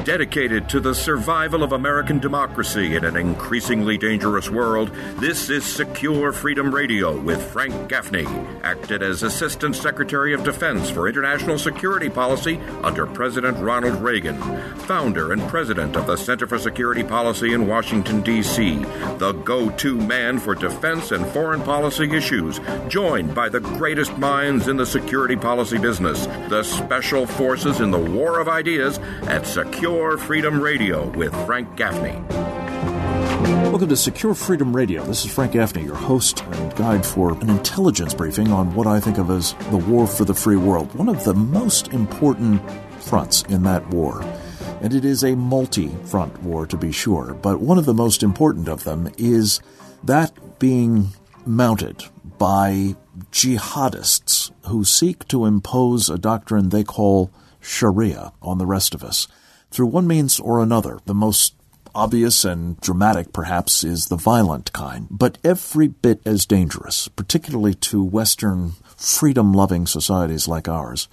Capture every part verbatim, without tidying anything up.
Dedicated to the survival of American democracy in an increasingly dangerous world, this is Secure Freedom Radio with Frank Gaffney, acted as Assistant Secretary of Defense for International Security Policy under President Ronald Reagan, founder and president of the Center for Security Policy in Washington, D C, the go-to man for defense and foreign policy issues, joined by the greatest minds in the security policy business, the special forces in the war of ideas at Secure Freedom Radio with Frank Gaffney. Welcome to Secure Freedom Radio. This is Frank Gaffney, your host and guide for an intelligence briefing on what I think of as the war for the free world, one of the most important fronts in that war. And it is a multi-front war, to be sure, but one of the most important of them is that being mounted by jihadists who seek to impose a doctrine they call Sharia on the rest of us. Through one means or another, the most obvious and dramatic, perhaps, is the violent kind, but every bit as dangerous, particularly to Western freedom-loving societies like ours,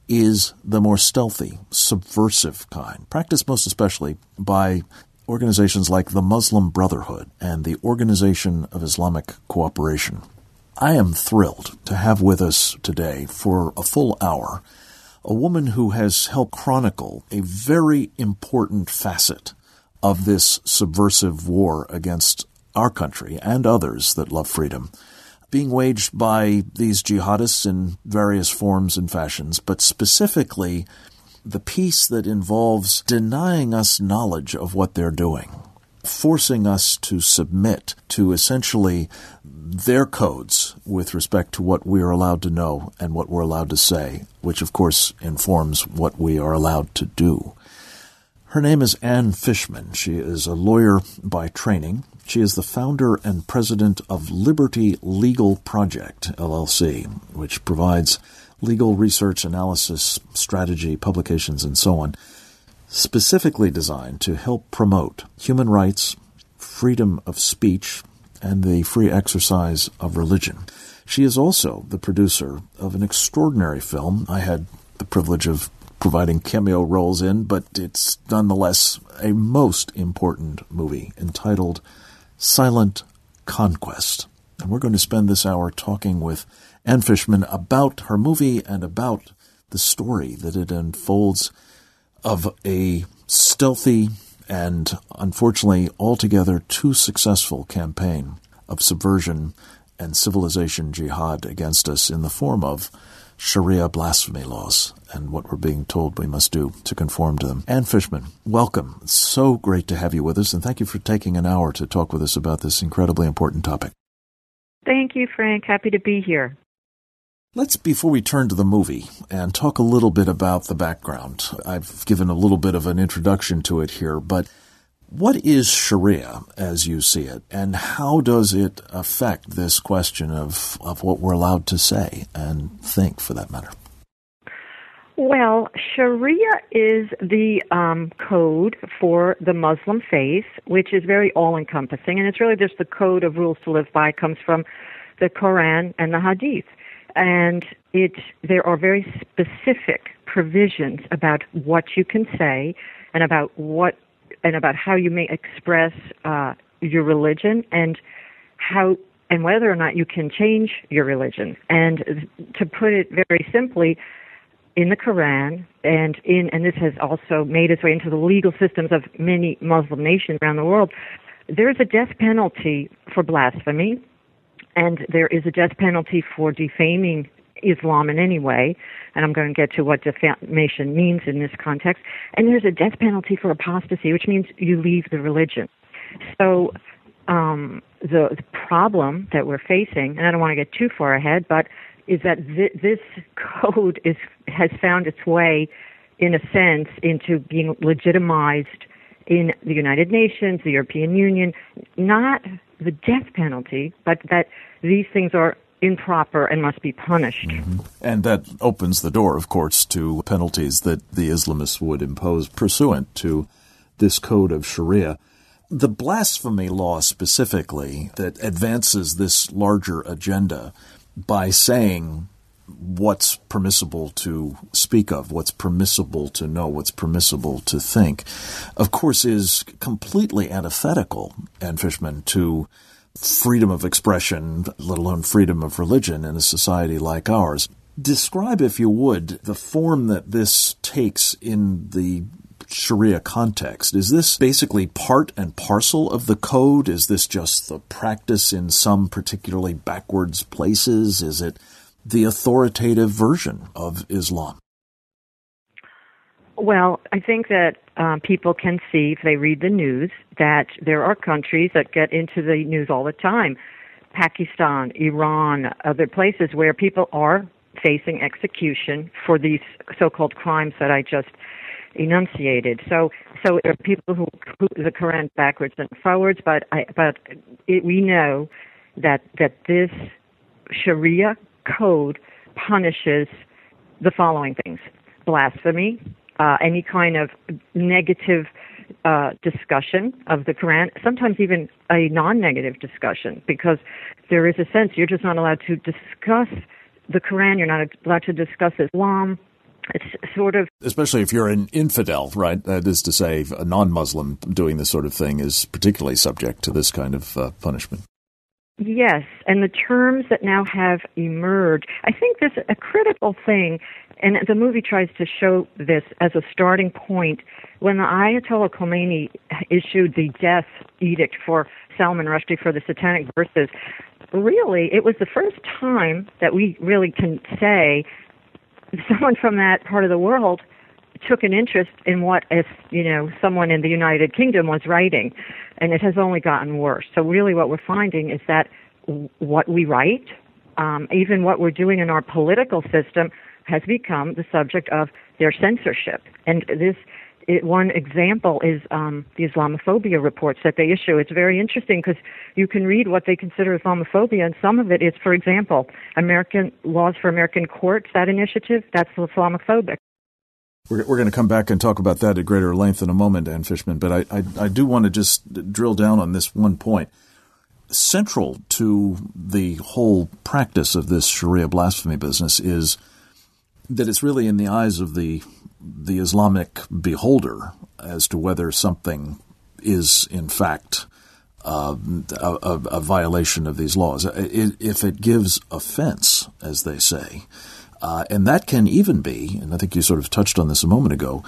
is the more stealthy, subversive kind, practiced most especially by organizations like the Muslim Brotherhood and the Organization of Islamic Cooperation. I am thrilled to have with us today for a full hour a woman who has helped chronicle a very important facet of this subversive war against our country and others that love freedom, being waged by these jihadists in various forms and fashions, but specifically the piece that involves denying us knowledge of what they're doing, forcing us to submit to essentially their codes with respect to what we are allowed to know and what we're allowed to say, which of course informs what we are allowed to do. Her name is Anne Fishman. She is a lawyer by training. She is the founder and president of Liberty Legal Project, L L C, which provides legal research, analysis, strategy, publications, and so on, specifically designed to help promote human rights, freedom of speech, and the free exercise of religion. She is also the producer of an extraordinary film I had the privilege of providing cameo roles in, but it's nonetheless a most important movie entitled Silent Conquest. And we're going to spend this hour talking with Anne Fishman about her movie and about the story that it unfolds of a stealthy and unfortunately altogether too successful campaign of subversion and civilization jihad against us in the form of Sharia blasphemy laws and what we're being told we must do to conform to them. Anne Fishman, welcome. It's so great to have you with us, and thank you for taking an hour to talk with us about this incredibly important topic. Thank you, Frank. Happy to be here. Let's, before we turn to the movie, and talk a little bit about the background. I've given a little bit of an introduction to it here, but what is Sharia as you see it, and how does it affect this question of, of what we're allowed to say and think, for that matter? Well, Sharia is the um, code for the Muslim faith, which is very all-encompassing, and it's really just the code of rules to live by. It comes from the Quran and the Hadith. And it there are very specific provisions about what you can say and about what and about how you may express uh, your religion and how and whether or not you can change your religion. And to put it very simply, in the Quran and in and this has also made its way into the legal systems of many Muslim nations around the world, there is a death penalty for blasphemy. And there is a death penalty for defaming Islam in any way, and I'm going to get to what defamation means in this context. And there's a death penalty for apostasy, which means you leave the religion. So um, the, the problem that we're facing, and I don't want to get too far ahead, but is that th- this code is has found its way, in a sense, into being legitimized in the United Nations, the European Union, not the death penalty, but that these things are improper and must be punished. Mm-hmm. And that opens the door, of course, to penalties that the Islamists would impose pursuant to this code of Sharia. The blasphemy law specifically that advances this larger agenda by saying what's permissible to speak of, what's permissible to know, what's permissible to think, of course, is completely antithetical, Ann Fishman, to freedom of expression, let alone freedom of religion in a society like ours. Describe, if you would, the form that this takes in the Sharia context. Is this basically part and parcel of the code? Is this just the practice in some particularly backwards places? Is it the authoritative version of Islam? Well, I think that um, people can see, if they read the news, that there are countries that get into the news all the time. Pakistan, Iran, other places where people are facing execution for these so-called crimes that I just enunciated. So, so there are people who who the Quran backwards and forwards, but I, but it, we know that that this Sharia code punishes the following things: blasphemy, uh, any kind of negative uh, discussion of the Quran, sometimes even a non-negative discussion, because there is a sense you're just not allowed to discuss the Quran, you're not allowed to discuss Islam. It's sort of... Especially if you're an infidel, right? That is to say, a non-Muslim doing this sort of thing is particularly subject to this kind of uh, punishment. Yes, and the terms that now have emerged, I think this is a critical thing, and the movie tries to show this as a starting point. When the Ayatollah Khomeini issued the death edict for Salman Rushdie for the Satanic Verses, really, it was the first time that we really can say someone from that part of the world took an interest in what, if you know, someone in the United Kingdom was writing, and it has only gotten worse. So really what we're finding is that what we write, um, even what we're doing in our political system, has become the subject of their censorship. And this it, one example is um, the Islamophobia reports that they issue. It's very interesting because you can read what they consider Islamophobia, and some of it is, for example, American Laws for American Courts, that initiative, that's Islamophobic. We're, we're going to come back and talk about that at greater length in a moment, Ann Fishman, but I, I, I do want to just drill down on this one point. Central to the whole practice of this Sharia blasphemy business is that it's really in the eyes of the the Islamic beholder as to whether something is, in fact, uh, a, a, a violation of these laws. If it gives offense, as they say, uh, and that can even be, and I think you sort of touched on this a moment ago,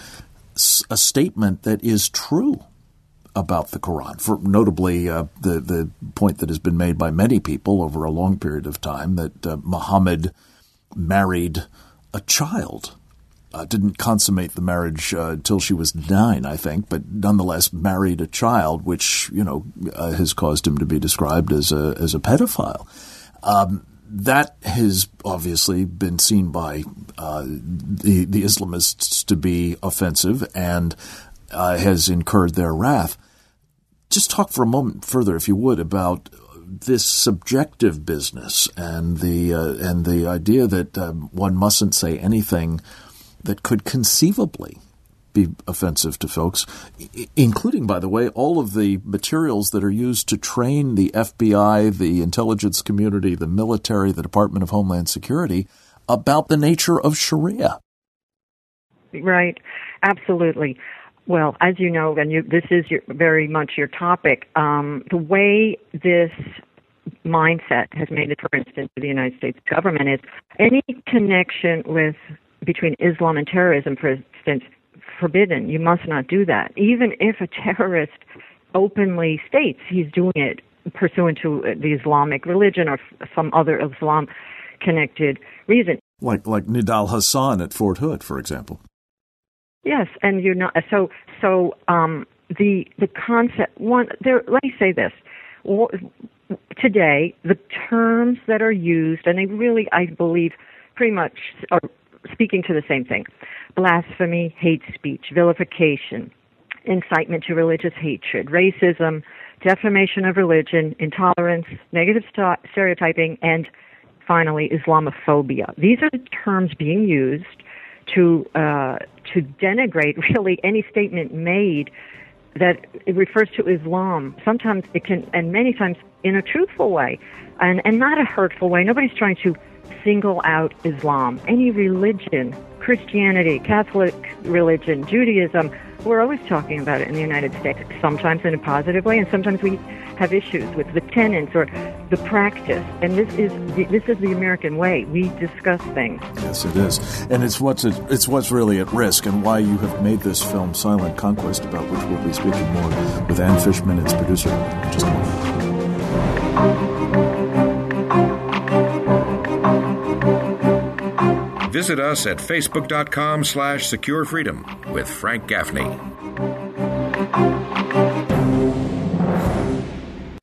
a statement that is true about the Quran. For notably, uh, the, the point that has been made by many people over a long period of time that uh, Muhammad married a child. Uh, didn't consummate the marriage uh, until she was nine, I think, but nonetheless married a child, which, you know, uh, has caused him to be described as a as a pedophile. Um, that has obviously been seen by uh, the the Islamists to be offensive and uh, has incurred their wrath. Just talk for a moment further, if you would, about this subjective business and the uh, and the idea that um, one mustn't say anything that could conceivably be offensive to folks, I- including, by the way, all of the materials that are used to train the F B I, the intelligence community, the military, the Department of Homeland Security about the nature of Sharia. Right, absolutely. Well, as you know, and you, this is your, very much your topic, um, the way this mindset has made it, for instance, to the United States government is any connection with between Islam and terrorism, for instance, forbidden. You must not do that. Even if a terrorist openly states he's doing it pursuant to the Islamic religion or some other Islam-connected reason. Like like Nidal Hassan at Fort Hood, for example. Yes, and you're not so. So um, the the concept. One, there. Let me say this. Today, the terms that are used, and they really, I believe, pretty much are speaking to the same thing: blasphemy, hate speech, vilification, incitement to religious hatred, racism, defamation of religion, intolerance, negative st- stereotyping, and finally, Islamophobia. These are the terms being used to uh, to denigrate really any statement made that it refers to Islam. Sometimes it can, and many times in a truthful way, and, and not a hurtful way. Nobody's trying to single out Islam. Any religion, Christianity, Catholic religion, Judaism, we're always talking about it in the United States, sometimes in a positive way, and sometimes we have issues with the tenets or the practice. And this is the, this is the American way. We discuss things. Yes, it is. And it's what's at, it's what's really at risk, and why you have made this film Silent Conquest, about which we'll be speaking more with Ann Fishman, its producer, in just a moment. Visit us at facebook.com slash secure freedom with Frank Gaffney.